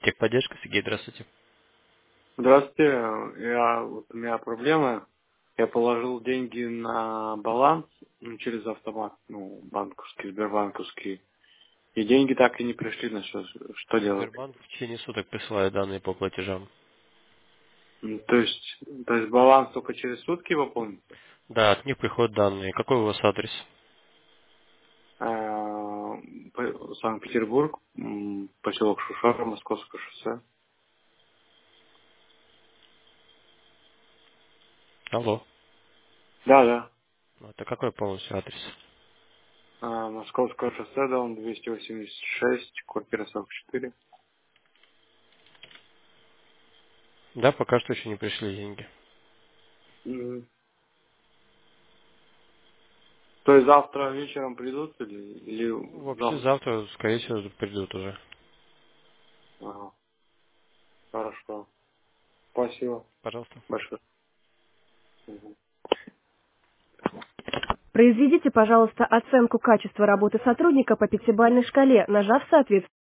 Техподдержка, Сергей, здравствуйте. Здравствуйте. У меня проблема. Я положил деньги на баланс через автомат, банковский, сбербанковский. И деньги так и не пришли на счет. Что делать? Сбербанк в течение суток присылает данные по платежам. То есть баланс только через сутки пополнится? Да, от них приходят данные. Какой у вас адрес? Санкт-Петербург, поселок Шушара, Московское шоссе. Алло. Да, да. Это какой полностью адрес? Московское шоссе, дом 286, квартира 44. Да, пока что еще не пришли деньги. Мгм. То есть завтра вечером придут или Вообще завтра? завтра, скорее всего, придут уже. Ага, хорошо. Спасибо Пожалуйста. большое. Мгм. Произведите, пожалуйста, оценку качества работы сотрудника по пятибалльной шкале, нажав соответствующий